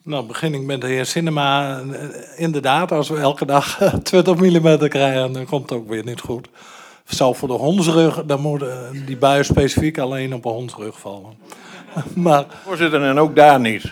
Nou, begin ik met de heer Sinema. Inderdaad, als we elke dag 20 mm krijgen, dan komt het ook weer niet goed. Zou voor de hondsrug, dan moet die bui specifiek alleen op een hondsrug vallen. Maar, Voorzitter, en ook daar niet.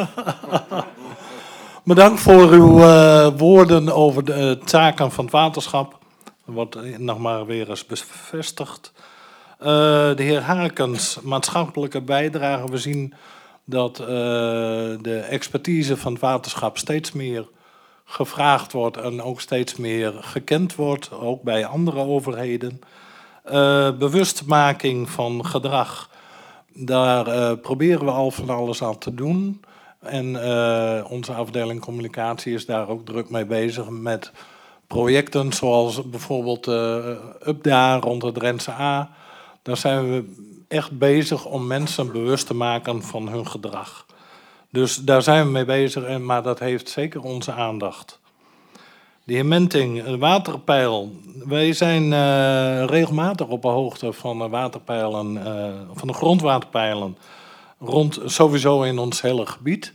bedankt voor uw woorden over de taken van het waterschap. Dat wordt nog maar weer eens bevestigd. De heer Hakens, maatschappelijke bijdrage. We zien dat de expertise van het waterschap steeds meer gevraagd wordt en ook steeds meer gekend wordt, ook bij andere overheden. Bewustmaking van gedrag, daar proberen we al van alles aan te doen. En onze afdeling communicatie is daar ook druk mee bezig met projecten zoals bijvoorbeeld UPDA rond het Drentse A. Daar zijn we echt bezig om mensen bewust te maken van hun gedrag. Dus daar zijn we mee bezig, maar dat heeft zeker onze aandacht. De heer Menting, een waterpeil. Wij zijn regelmatig op de hoogte van de waterpeilen, van de grondwaterpeilen, sowieso in ons hele gebied.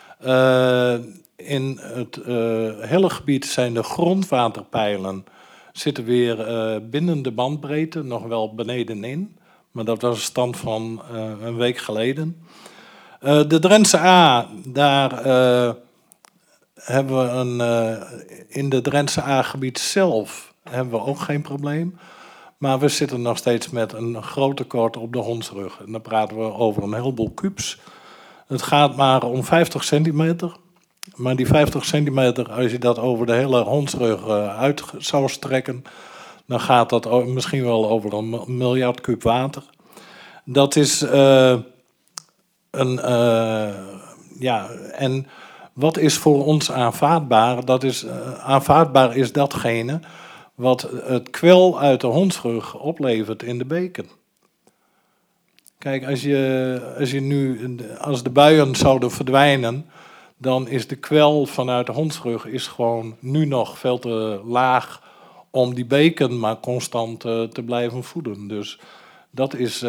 In het hele gebied zijn de grondwaterpeilen zitten weer binnen de bandbreedte, nog wel benedenin. Maar dat was een stand van een week geleden. De Drentse A, daar hebben we in de Drentse A-gebied zelf hebben we ook geen probleem. Maar we zitten nog steeds met een groot tekort op de hondsrug. En dan praten we over een heleboel kubus. Het gaat maar om 50 centimeter. Maar die 50 centimeter, als je dat over de hele hondsrug uit zou strekken, dan gaat dat misschien wel over 1 miljard kub water. Dat is en wat is voor ons aanvaardbaar? Aanvaardbaar is datgene wat het kwel uit de hondsrug oplevert in de beken. Kijk, als de buien zouden verdwijnen, dan is de kwel vanuit de hondsrug gewoon nu nog veel te laag om die beken maar constant te blijven voeden. Dus dat is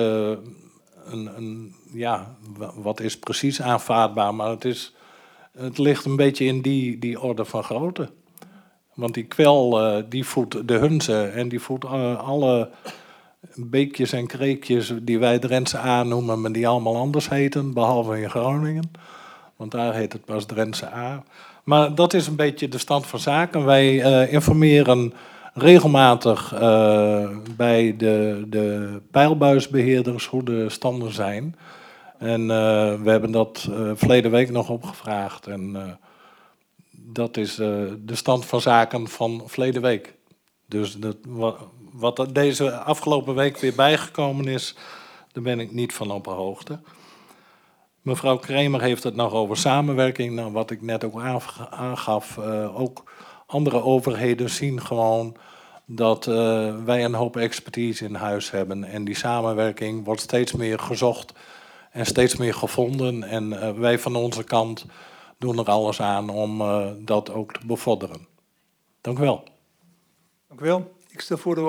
wat is precies aanvaardbaar, maar het ligt een beetje in die orde van grootte. Want die kwel die voedt de hunzen en die voedt alle beekjes en kreekjes die wij Drentse A noemen, maar die allemaal anders heten, behalve in Groningen. Want daar heet het pas Drentse A. Maar dat is een beetje de stand van zaken. Wij informeren regelmatig bij de peilbuisbeheerders hoe de standen zijn. En we hebben dat verleden week nog opgevraagd. En dat is de stand van zaken van verleden week. Dus wat deze afgelopen week weer bijgekomen is, daar ben ik niet van op de hoogte. Mevrouw Kremer heeft het nog over samenwerking. Nou, wat ik net ook aangaf, ook andere overheden zien gewoon dat wij een hoop expertise in huis hebben. En die samenwerking wordt steeds meer gezocht en steeds meer gevonden. En wij van onze kant doen er alles aan om dat ook te bevorderen. Dank u wel. Dank u wel. Ik stel voor dat we